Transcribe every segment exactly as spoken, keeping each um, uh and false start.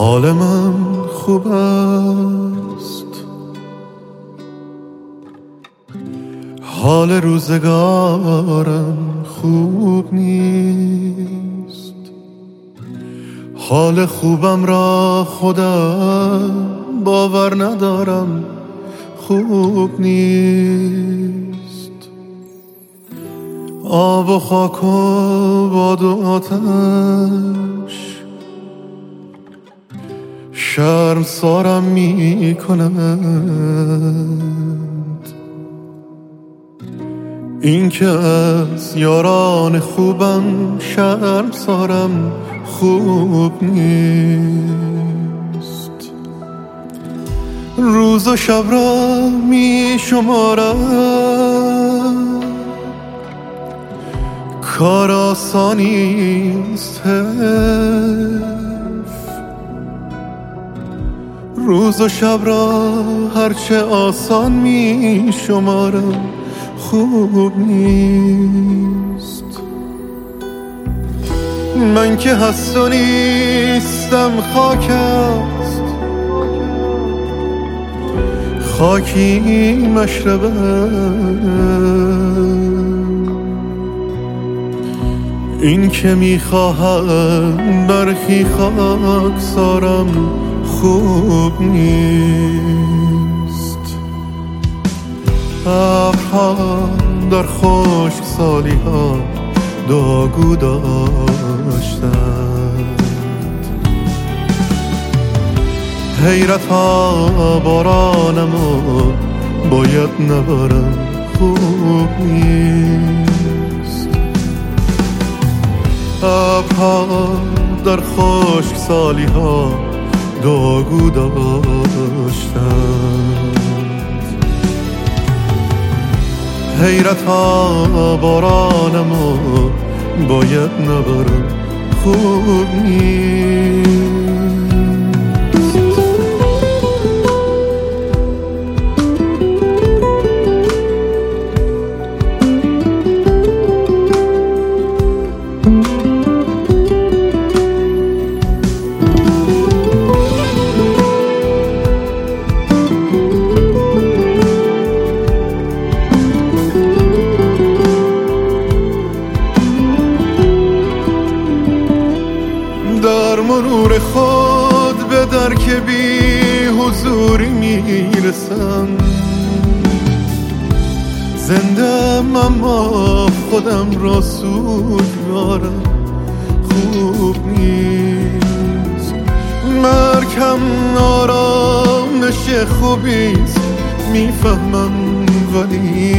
حال من خوب است، حال روزگارم خوب نیست. حال خوبم را خودم باور ندارم خوب نیست. آب و خاک و باد و آتش شرمسارم می کنند. این که از یاران خوبم شرمسارم خوب نیست. روز و شب را می شمارم، کار آسانیست حیف. روز و شب را هرچه آسان می شمارم خوب نیست. من که هست و نیستم خاک است، خاکی مشربه. این که میخواهم برخی خاکسارم خوب نیست. ابرها در خشک سالی ها داغو داشتند. حیرت ها بارانمو باید نبارم خوب نیست. ابرها در خشک سالی ها داغو داشتند. حیرت ها بارانمو باید نبارم خوب نیست. در مرور خود به درک بی حضوری میرسم. زنده‌ام اما خودم را سوگوارم خوب نیست. مرگم آرامش خوبیست میفهمم، ولی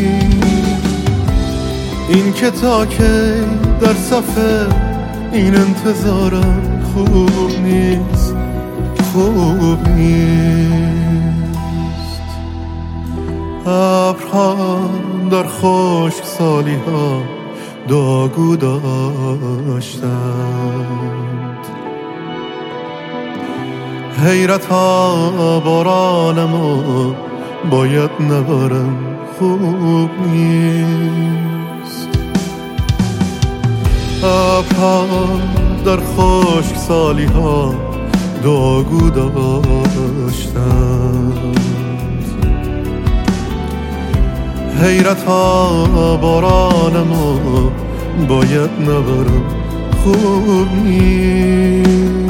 این که تا که در صفحه این انتظارم خوب نیست، خوب نیست. ابرها در خشک سالی ها داغو داشتند. حیرت ها بارانمو باید نبارم خوب نیست. ابرها در خشک سالی ها داغو داشتند. حیرت ها بارانمو باید نبارم خوب نیست.